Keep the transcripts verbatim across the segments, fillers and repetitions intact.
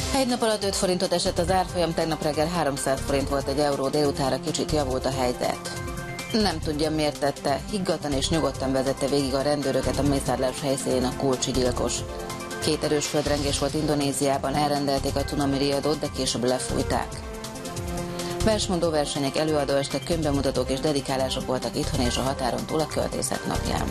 Egy nap alatt öt forintot esett az árfolyam, tegnap reggel háromszáz forint volt egy euró, délutánra kicsit javult a helyzet. Nem tudja, miért tette, higgadtan és nyugodtan vezette végig a rendőröket a mészárlás helyszínén a kulcsi gyilkos. Két erős földrengés volt Indonéziában, elrendelték a cunami riadót, de később lefújták. Versmondó versenyek, előadóestek, könyvbemutatók és dedikálások voltak itthon és a határon túl a költészet napján.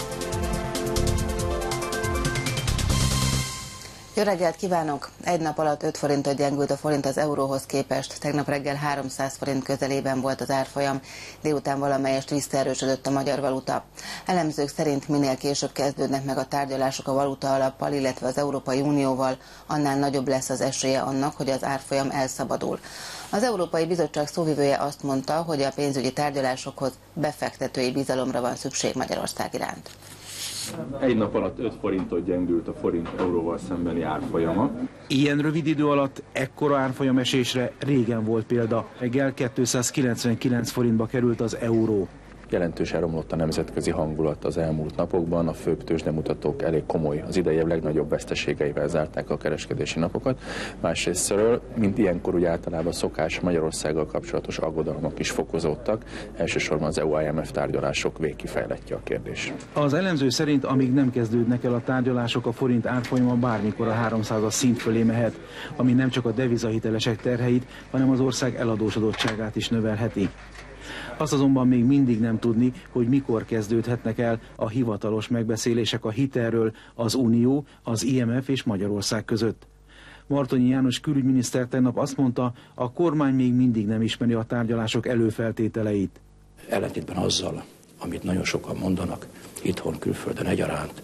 Jó reggelt kívánok! Egy nap alatt öt forintot gyengült a forint az euróhoz képest, tegnap reggel háromszáz forint közelében volt az árfolyam, délután valamelyest visszaerősödött a magyar valuta. Elemzők szerint minél később kezdődnek meg a tárgyalások a valuta alappal, illetve az Európai Unióval, annál nagyobb lesz az esélye annak, hogy az árfolyam elszabadul. Az Európai Bizottság szóvivője azt mondta, hogy a pénzügyi tárgyalásokhoz befektetői bizalomra van szükség Magyarország iránt. Egy nap alatt öt forintot gyengült a forint euróval szembeni árfolyama. Ilyen rövid idő alatt ekkora árfolyamesésre régen volt példa. Reggel kétszázkilencvenkilenc forintba került az euró. Jelentősen romlott a nemzetközi hangulat az elmúlt napokban, a főbb tőzsdemutatók elég komoly, az idei év legnagyobb veszteségeivel zárták a kereskedési napokat. Másrésztről, mint ilyenkor úgy általában szokás, Magyarországgal kapcsolatos aggodalmak is fokozódtak, elsősorban az é u-i em ef tárgyalások végkifejlettje a kérdés. Az elemző szerint, amíg nem kezdődnek el a tárgyalások, a forint árfolyama bármikor a háromszázas szint fölé mehet, ami nem csak a devizahitelesek terheit, hanem az ország eladósodottságát is növelheti. Azt azonban még mindig nem tudni, hogy mikor kezdődhetnek el a hivatalos megbeszélések a hitelről az Unió, az i em ef és Magyarország között. Martonyi János külügyminiszter tegnap azt mondta, a kormány még mindig nem ismeri a tárgyalások előfeltételeit. Ellentétben azzal, amit nagyon sokan mondanak, itthon, külföldön egyaránt,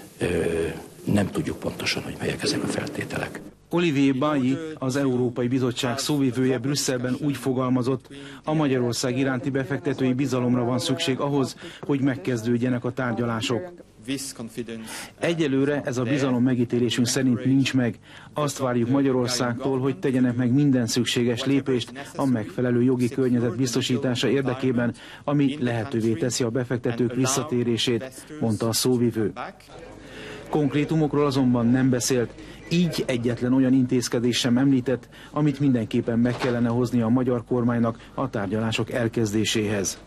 nem tudjuk pontosan, hogy melyek ezek a feltételek. Olivier Bailly, az Európai Bizottság szóvivője Brüsszelben úgy fogalmazott, a Magyarország iránti befektetői bizalomra van szükség ahhoz, hogy megkezdődjenek a tárgyalások. Egyelőre ez a bizalom megítélésünk szerint nincs meg. Azt várjuk Magyarországtól, hogy tegyenek meg minden szükséges lépést a megfelelő jogi környezet biztosítása érdekében, ami lehetővé teszi a befektetők visszatérését, mondta a szóvivő. Konkrétumokról azonban nem beszélt, így egyetlen olyan intézkedés sem említett, amit mindenképpen meg kellene hozni a magyar kormánynak a tárgyalások elkezdéséhez.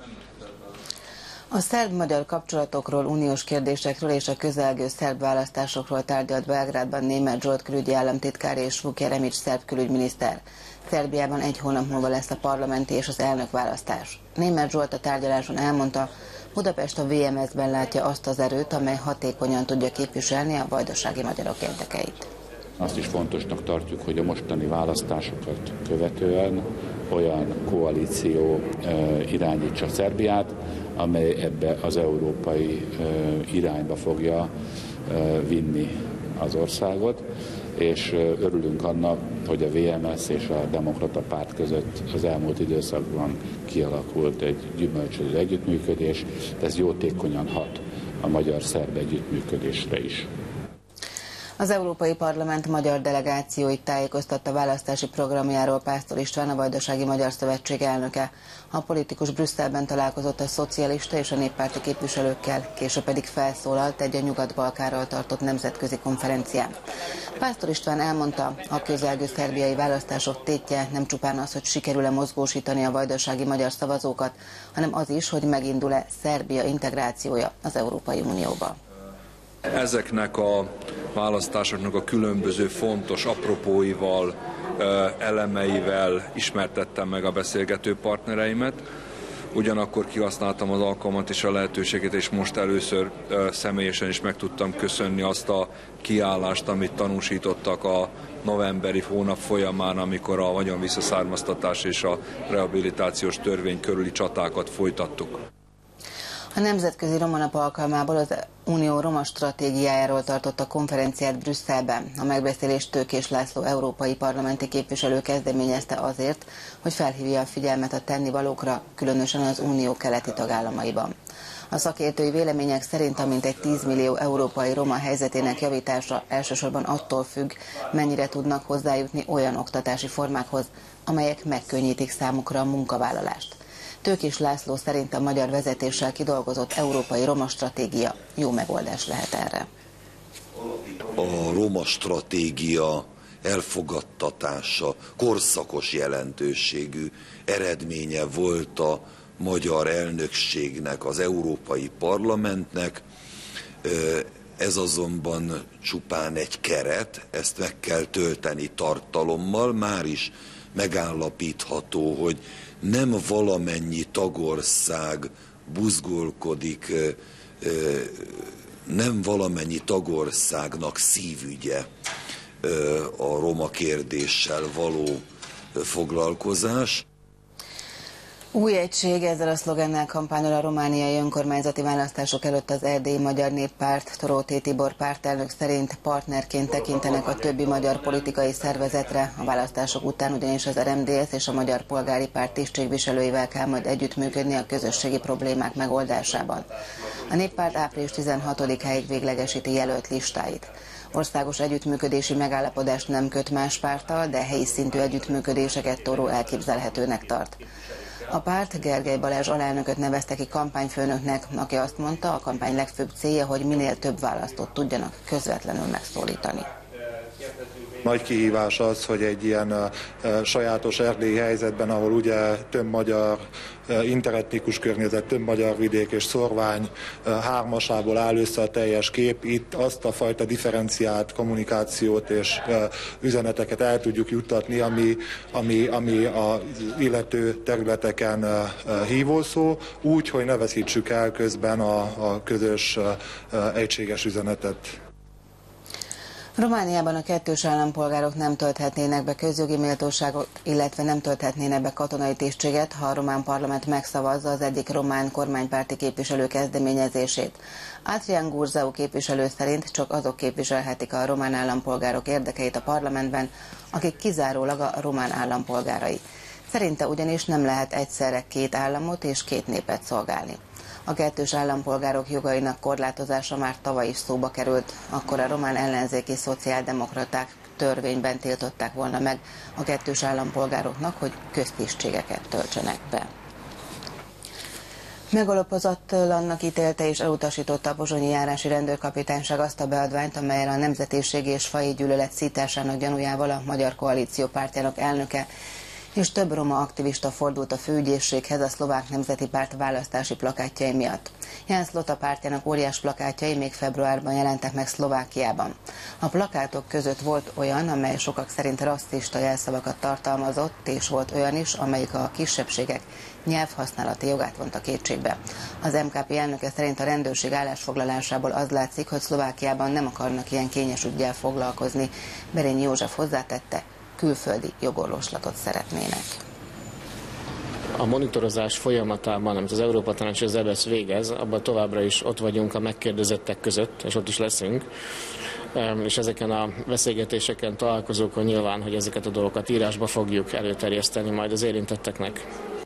A szerb-magyar kapcsolatokról, uniós kérdésekről és a közelgő szerb választásokról tárgyalt Belgrádban Németh Zsolt külügyi államtitkár és Vuk Jeremić szerb külügyminiszter. Szerbiában egy hónap múlva lesz a parlamenti és az elnökválasztás. Németh Zsolt a tárgyaláson elmondta, Budapest a vé em es-ben látja azt az erőt, amely hatékonyan tudja képviselni a vajdasági magyarok érdekeit. Azt is fontosnak tartjuk, hogy a mostani választásokat követően olyan koalíció irányítsa Szerbiát, amely ebbe az európai irányba fogja vinni az országot, és örülünk annak, hogy a vé em es és a Demokrata Párt között az elmúlt időszakban kialakult egy gyümölcsöző együttműködés, ez jótékonyan hat a magyar-szerb együttműködésre is. Az Európai Parlament magyar delegációit tájékoztatta választási programjáról Pásztor István, a Vajdasági Magyar Szövetség elnöke. A politikus Brüsszelben találkozott a szocialista és a néppárti képviselőkkel, később pedig felszólalt egy a Nyugat-Balkánról tartott nemzetközi konferencián. Pásztor István elmondta, a közelgő szerbiai választások tétje nem csupán az, hogy sikerül-e mozgósítani a vajdasági magyar szavazókat, hanem az is, hogy megindul-e Szerbia integrációja az Európai Unióba. Ezeknek a választásoknak a különböző fontos apropóival, elemeivel ismertettem meg a beszélgető partnereimet. Ugyanakkor kihasználtam az alkalmat és a lehetőséget, és most először személyesen is meg tudtam köszönni azt a kiállást, amit tanúsítottak a novemberi hónap folyamán, amikor a vagyonvisszaszármaztatás és a rehabilitációs törvény körüli csatákat folytattuk. A Nemzetközi Roma Nap alkalmából az Unió roma stratégiájáról tartott a konferenciát Brüsszelben. A megbeszélést Tőkés László európai parlamenti képviselő kezdeményezte azért, hogy felhívja a figyelmet a tennivalókra, különösen az Unió keleti tagállamaiban. A szakértői vélemények szerint a mintegy tíz millió európai roma helyzetének javítása elsősorban attól függ, mennyire tudnak hozzájutni olyan oktatási formákhoz, amelyek megkönnyítik számukra a munkavállalást. Tőkés László szerint a magyar vezetéssel kidolgozott európai roma stratégia jó megoldás lehet erre. A roma stratégia elfogadtatása korszakos jelentőségű eredménye volt a magyar elnökségnek, az Európai Parlamentnek. Ez azonban csupán egy keret, ezt meg kell tölteni tartalommal, már is megállapítható, hogy nem valamennyi tagország buzgolkodik, nem valamennyi tagországnak szívügye a roma kérdéssel való foglalkozás. Új egység, ezzel a szlogennel kampányol a romániai önkormányzati választások előtt az Erdélyi Magyar Néppárt. Toróté Tibor pártelnök szerint partnerként tekintenek a többi magyar politikai szervezetre. A választások után ugyanis az er em dé es és a Magyar Polgári Párt tisztségviselőivel kell majd együttműködni a közösségi problémák megoldásában. A Néppárt április tizenhatodikáig véglegesíti jelölt listáit. Országos együttműködési megállapodást nem köt más párttal, de helyi szintű együttműködéseket Toró elképzelhetőnek tart. A párt Gergely Balázs alelnököt nevezte ki kampányfőnöknek, aki azt mondta, a kampány legfőbb célja, hogy minél több választót tudjanak közvetlenül megszólítani. Nagy kihívás az, hogy egy ilyen uh, sajátos erdélyi helyzetben, ahol ugye több magyar uh, interetnikus környezet, több magyar vidék és szorvány uh, hármasából áll össze a teljes kép, itt azt a fajta differenciált kommunikációt és uh, üzeneteket el tudjuk juttatni, ami, ami, ami az illető területeken uh, uh, hívószó, úgy, hogy ne veszítsük el közben a, a közös uh, uh, egységes üzenetet. Romániában a kettős állampolgárok nem tölthetnének be közjogi méltóságot, illetve nem tölthetnének be katonai tisztséget, ha a román parlament megszavazza az egyik román kormánypárti képviselő kezdeményezését. Adrian Gurzau képviselő szerint csak azok képviselhetik a román állampolgárok érdekeit a parlamentben, akik kizárólag a román állampolgárai. Szerinte ugyanis nem lehet egyszerre két államot és két népet szolgálni. A kettős állampolgárok jogainak korlátozása már tavaly is szóba került, akkor a román ellenzéki szociáldemokraták törvényben tiltották volna meg a kettős állampolgároknak, hogy köztisztségeket töltsenek be. Megalapozatlannak ítélte és elutasította a pozsonyi járási rendőrkapitányság azt a beadványt, amelyel a nemzetiségi és faji gyűlölet szításának gyanújával a Magyar Koalíció pártjának elnöke és több roma aktivista fordult a főügyészséghez a Szlovák Nemzeti Párt választási plakátjai miatt. Ján Szlota pártjának óriás plakátjai még februárban jelentek meg Szlovákiában. A plakátok között volt olyan, amely sokak szerint rasszista jelszavakat tartalmazott, és volt olyan is, amelyik a kisebbségek nyelvhasználati jogát vonta kétségbe. Az em ká pé elnöke szerint a rendőrség állásfoglalásából az látszik, hogy Szlovákiában nem akarnak ilyen kényes üggyel foglalkozni. Berényi József hozzátette, külföldi jogorvoslatot szeretnének. A monitorozás folyamatában, amit az Európa Tanács és az é bé e es végez, abban továbbra is ott vagyunk a megkérdezettek között, és ott is leszünk. És ezeken a beszélgetéseken, találkozókon nyilván, hogy ezeket a dolgokat írásba fogjuk előterjeszteni majd az érintetteknek.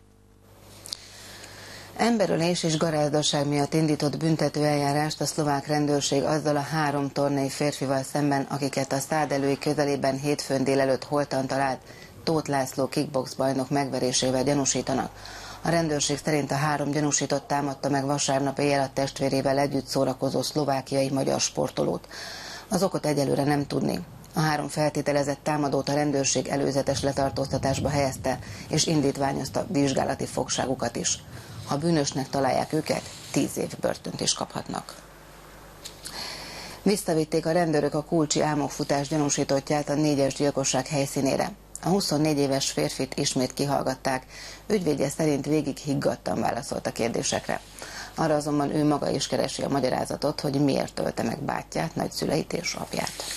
Emberölés és garázdaság miatt indított büntető eljárást a szlovák rendőrség azzal a három tornai férfival szemben, akiket a Szádelői közelében hétfőn délelőtt holtan talált Tóth László kickbox bajnok megverésével gyanúsítanak. A rendőrség szerint a három gyanúsított támadta meg vasárnap éjjel a testvérével együtt szórakozó szlovákiai magyar sportolót. Az okot egyelőre nem tudni. A három feltételezett támadót a rendőrség előzetes letartóztatásba helyezte, és indítványozta vizsgálati fogságukat is. Ha bűnösnek találják őket, tíz év börtönt is kaphatnak. Visszavitték a rendőrök a kulcsi álmokfutás gyanúsítottját a négyes gyilkosság helyszínére. A huszonnégy éves férfit ismét kihallgatták, ügyvédje szerint végig higgadtan válaszolt a kérdésekre. Arra azonban ő maga is keresi a magyarázatot, hogy miért ölte meg bátyját, nagyszüleit és apját.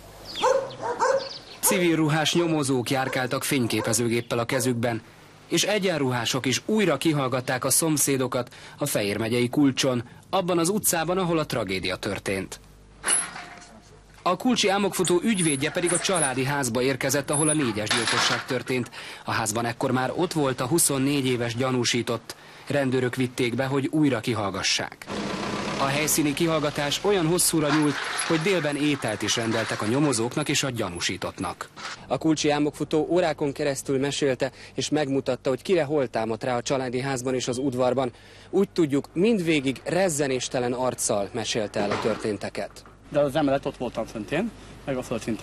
Civil ruhás nyomozók járkáltak fényképezőgéppel a kezükben, és egyenruhások is újra kihallgatták a szomszédokat a Fejér megyei Kulcson, abban az utcában, ahol a tragédia történt. A kulcsi álmokfutó ügyvédje pedig a családi házba érkezett, ahol a négyes gyilkosság történt. A házban ekkor már ott volt a huszonnégy éves gyanúsított. Rendőrök vitték be, hogy újra kihallgassák. A helyszíni kihallgatás olyan hosszúra nyúlt, hogy délben ételt is rendeltek a nyomozóknak és a gyanúsítottnak. A kulcsi álmokfutó órákon keresztül mesélte és megmutatta, hogy kire hol támadt rá a családi házban és az udvarban. Úgy tudjuk, mindvégig rezzenéstelen arccal mesélte el a történteket. De az emelet ott voltam föntén, meg a földszinten.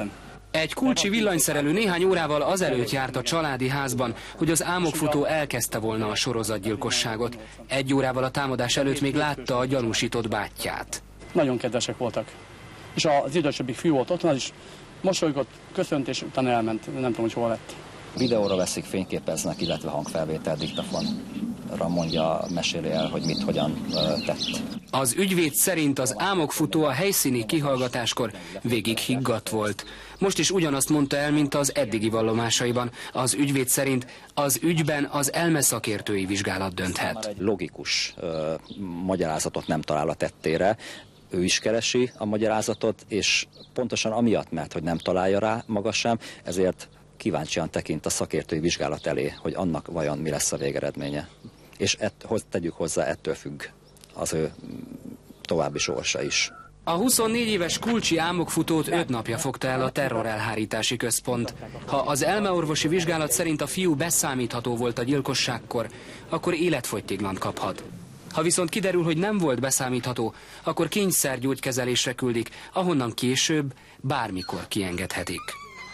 Egy kulcsi villanyszerelő néhány órával azelőtt járt a családi házban, hogy az álmokfutó elkezdte volna a sorozatgyilkosságot. Egy órával a támadás előtt még látta a gyanúsított bátyját. Nagyon kedvesek voltak. És az idősebbik fiú volt ott, az is mosolygott, köszönt, és utána elment. Nem tudom, hogy hol lett. Videóra veszik, fényképeznek, illetve hangfelvétel diktafonra mondja, meséli el, hogy mit, hogyan tett. Az ügyvéd szerint az álmokfutó a helyszíni kihallgatáskor végig higgadt volt. Most is ugyanazt mondta el, mint az eddigi vallomásaiban. Az ügyvéd szerint az ügyben az elmeszakértői vizsgálat dönthet. Egy logikus uh, magyarázatot nem talál a tettére. Ő is keresi a magyarázatot, és pontosan amiatt, mert hogy nem találja rá maga sem, ezért kíváncsian tekint a szakértői vizsgálat elé, hogy annak vajon mi lesz a végeredménye. És ett, tegyük hozzá, ettől függ az ő további sorsa is. A huszonnégy éves kulcsi álmokfutót öt napja fogta el a terrorelhárítási központ. Ha az elmeorvosi vizsgálat szerint a fiú beszámítható volt a gyilkosságkor, akkor életfogytiglant kaphat. Ha viszont kiderül, hogy nem volt beszámítható, akkor kényszergyógykezelésre küldik, ahonnan később bármikor kiengedhetik.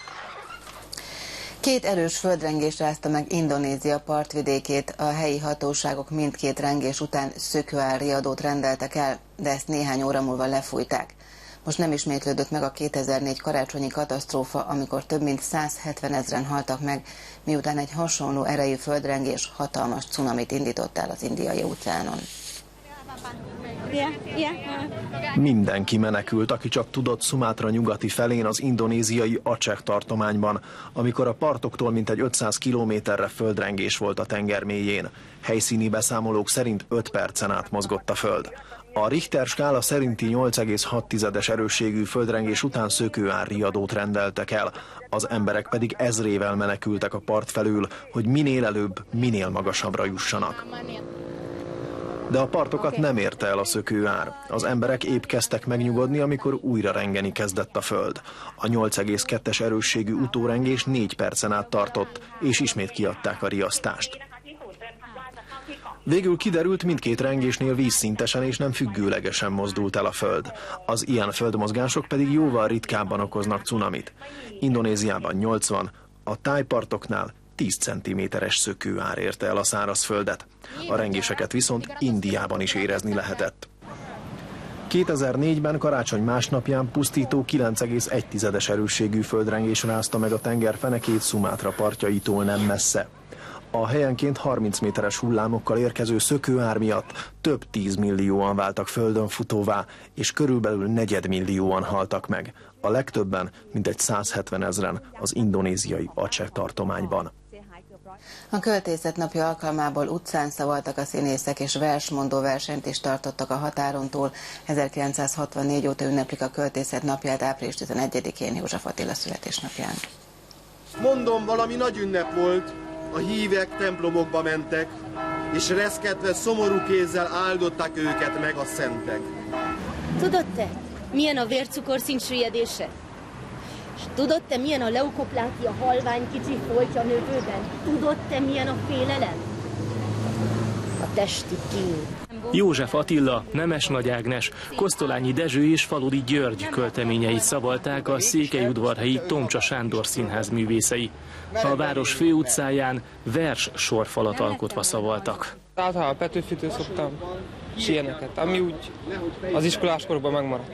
Két erős földrengés rázta meg Indonézia partvidékét, a helyi hatóságok mindkét rengés után szökőárriadót rendeltek el, de ezt néhány óra múlva lefújták. Most nem ismétlődött meg a kétezer-négy karácsonyi katasztrófa, amikor több mint százhetven ezren haltak meg, miután egy hasonló erejű földrengés hatalmas cunamit indított el az Indiai óceánon. Mindenki menekült, aki csak tudott Szumátra nyugati felén az indonéziai Aceh tartományban, amikor a partoktól mintegy ötszáz kilométerre földrengés volt a tenger mélyén. Helyszíni beszámolók szerint öt percen át mozgott a föld. A Richter skála szerinti nyolc egész hat tizedes erősségű földrengés után szökőárriadót rendeltek el, az emberek pedig ezrével menekültek a part felül, hogy minél előbb, minél magasabbra jussanak. De a partokat nem érte el a szökőár. Az emberek épp kezdtek megnyugodni, amikor újra rengeni kezdett a föld. A nyolc egész kettes erősségű utórengés négy percen át tartott, és ismét kiadták a riasztást. Végül kiderült, mindkét rengésnél vízszintesen és nem függőlegesen mozdult el a föld. Az ilyen földmozgások pedig jóval ritkábban okoznak cunamit. Indonéziában nyolcvan, a tájpartoknál tíz centiméteres szökőár érte el a szárazföldet. A rengéseket viszont Indiában is érezni lehetett. kétezer-négyben karácsony másnapján pusztító kilenc egész egy tizedes erősségű földrengés rázta meg a tenger fenekét Szumátra partjaitól nem messze. A helyenként harminc méteres hullámokkal érkező szökőár miatt több tízmillióan váltak földön futóvá, és körülbelül negyedmillióan haltak meg. A legtöbben, mintegy százhetven ezren az indonéziai Aceh tartományban. A költészet napja alkalmából utcán szavaltak a színészek, és versmondó versenyt is tartottak a határon túl. ezerkilencszázhatvannégy óta ünneplik a költészet napját április tizenegyedikén, József Attila születésnapján. Mondom, valami nagy ünnep volt. A hívek templomokba mentek, és reszketve szomorú kézzel áldották őket meg a szentek. Tudod te, milyen a vércukorszint süllyedése? És tudod te, milyen a leukoplákia halvány kicsi foltja növőben? Tudod te, milyen a félelem? A testi kín. József Attila, Nemes Nagy Ágnes, Kosztolányi Dezső és Faludi György költeményeit szavalták a székelyudvarhelyi Tomcsa Sándor Színház művészei. A város főutcáján vers sorfalat alkotva szavaltak. Általában Petőfitől szoktam és ilyeneket, ami úgy az iskoláskorban megmaradt.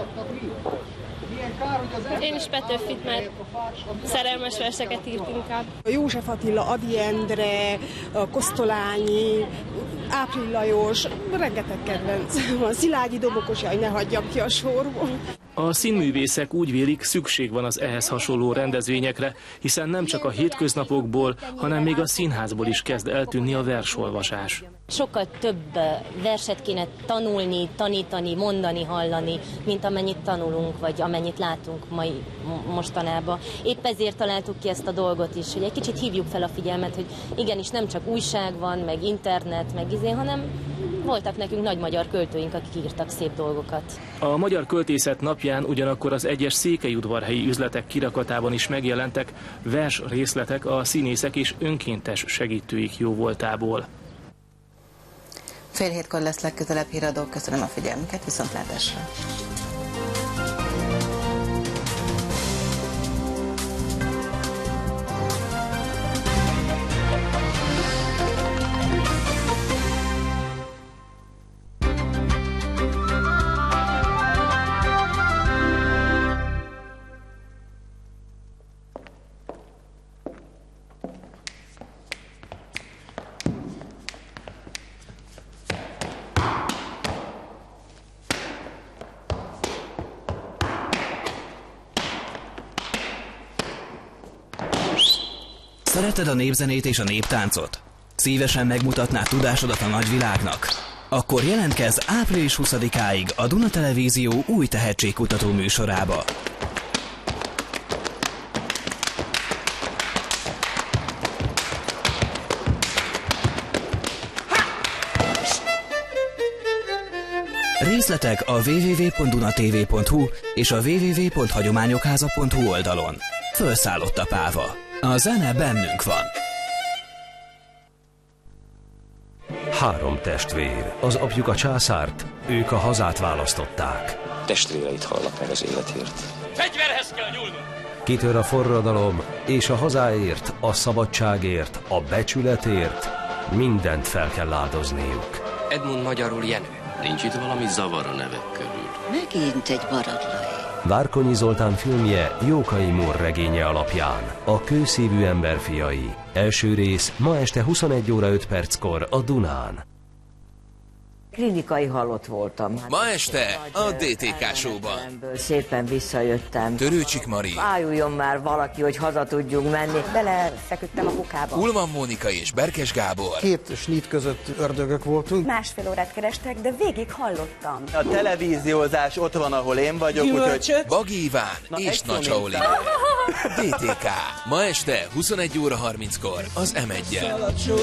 Én is Petőfit, mert szerelmes verseket írt inkább. József Attila, Ady Endre, Kosztolányi, Áprill Lajos, rengeteg kedvenc van. Szilágyi Dobokos, jaj, ne hagyjam ki a sorból. A színművészek úgy vélik, szükség van az ehhez hasonló rendezvényekre, hiszen nem csak a hétköznapokból, hanem még a színházból is kezd eltűnni a versolvasás. Sokkal több verset kéne tanulni, tanítani, mondani, hallani, mint amennyit tanulunk, vagy amennyit látunk mai mostanában. Épp ezért találtuk ki ezt a dolgot is, hogy egy kicsit hívjuk fel a figyelmet, hogy igenis nem csak újság van, meg internet, meg izé, hanem voltak nekünk nagy magyar költőink, akik írtak szép dolgokat. A Magyar Költészet napján ugyanakkor az egyes székelyudvarhelyi üzletek kirakatában is megjelentek vers részletek a színészek és önkéntes segítőik jóvoltából. Fél hétkor lesz legközelebb híradók. Köszönöm a figyelmüket, viszontlátásra! Szereted a népzenét és a néptáncot? Szívesen megmutatnád tudásodat a nagyvilágnak? Akkor jelentkezz április huszadikáig a Duna Televízió új tehetségkutató műsorába. Részletek a double-u double-u double-u pont dunatv pont hu és a double-u double-u double-u pont hagyományokháza pont hu oldalon. Fölszállott a páva. A zene bennünk van. Három testvér. Az apjuk a császárt, ők a hazát választották. Testvéreit halnak meg az életért. Fegyverhez kell nyúlnunk! Kitör a forradalom, és a hazáért, a szabadságért, a becsületért mindent fel kell áldozniuk. Edmund magyarul Jenő. Nincs itt valami zavar a nevek körül? Megint egy maradlai. Várkonyi Zoltán filmje Jókai Mór regénye alapján. A kőszívű ember fiai. Első rész ma este huszonegy óra öt perckor a Dunán. Klinikai halott voltam. Ma este a dé té ká Show-ban. Szépen visszajöttem. Törőcsik Mari. Ájuljon már valaki, hogy haza tudjunk menni. Belefeküdtem a kukába. Ulman Mónika és Berkes Gábor. Két snit között ördögök voltunk. Másfél órát kerestek, de végig hallottam. A televíziózás ott van, ahol én vagyok, úgyhogy... Bagi Iván Na, és Nacsa Oliver. dé té ká. Ma este huszonegy óra harminckor az em egyen.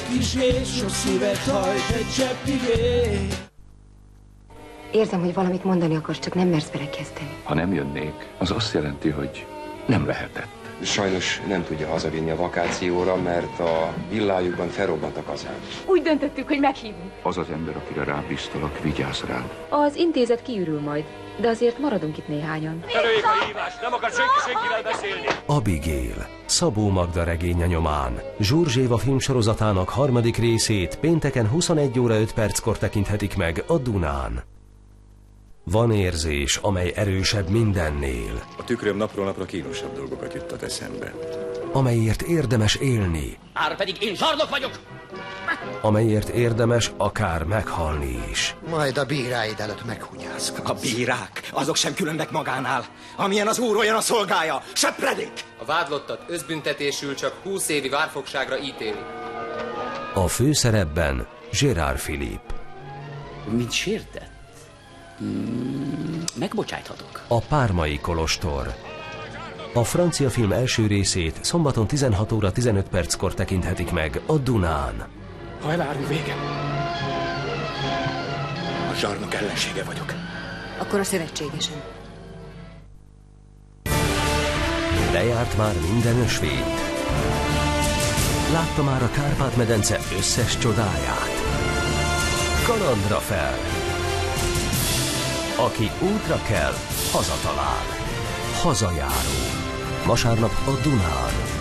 Érzem, hogy valamit mondani akarsz, csak nem mersz belekezdeni. Ha nem jönnék, az azt jelenti, hogy nem lehetett. Sajnos nem tudja hazavinni a vakációra, mert a villájukban felrobbant a kazán. Úgy döntöttük, hogy meghívunk. Az az ember, akire rábíztalak, vigyázz rád. Az intézet kiürül majd, de azért maradunk itt néhányan. Előjék a hívás, nem akar senki senkivel beszélni. Abigail, Szabó Magda regénye nyomán. Zsurzséva filmsorozatának harmadik részét pénteken huszonegy óra öt perckor tekinthetik meg a Dunán. Van érzés, amely erősebb mindennél. A tükröm napról napra kínosabb dolgokat juttat eszembe. Amelyért érdemes élni. Már pedig én zsarnok vagyok! Amelyért érdemes akár meghalni is. Majd a bíráid előtt meghunyászkodsz. A bírák, azok sem különnek magánál. Amilyen az úr, olyan a szolgája. Söpredék! A vádlottat összbüntetésül csak húsz évi várfogságra ítéli. A főszerepben Gérard Philippe. Mit sértett? Mm, megbocsájthatok. A Pármai kolostor. A francia film első részét szombaton tizenhat óra tizenöt perckor tekinthetik meg a Dunán. Ha elárul vége, a zsarnok ellensége vagyok. Akkor a szövetségesem. Lejárt már minden ösvényt. Látta már a Kárpát-medence összes csodáját. Kalandra fel! Aki útra kell, hazatalál. Hazajáró. Vasárnap a Dunán.